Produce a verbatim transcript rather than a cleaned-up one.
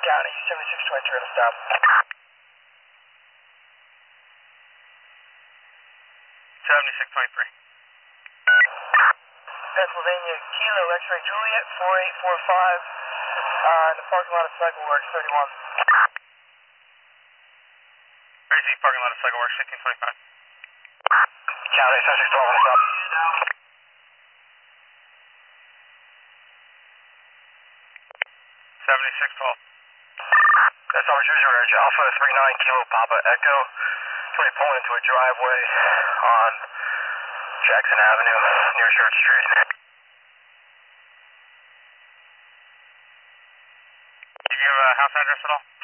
County, seventy-six twenty-three to stop. seventy-six twenty-three. Pennsylvania, Kilo X-ray Juliet, four eight four five, uh, in the parking lot of Cycle Works, thirty-one. R Z parking lot of Cycle Works, fifteen twenty-five. County, seventy-six twelve to stop. seventy-six twelve. That's Officer Cruiser Edge, Alpha three nine Kilo Papa Echo. Somebody pulling into a driveway on Jackson Avenue near Church Street. Did you have a house address at all?